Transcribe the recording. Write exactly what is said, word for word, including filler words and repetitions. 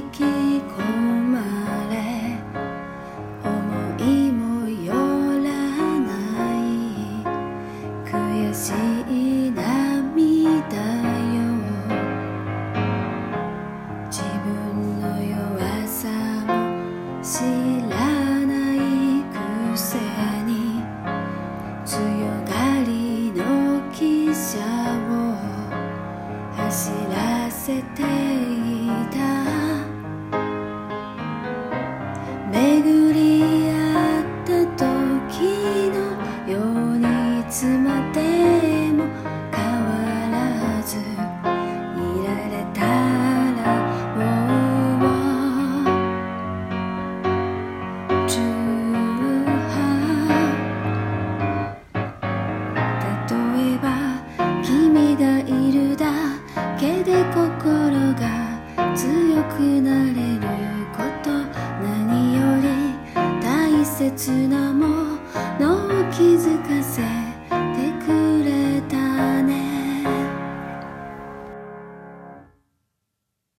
き込まれ思いもよらない悔しい涙よ。自分の弱さも知らないくせに強がりの汽車を走らせていた。巡り合った時のようにいつまでも変わらずいられたら十例えば君がいるだけで心が強くなれること、何より大切なものを気づかせ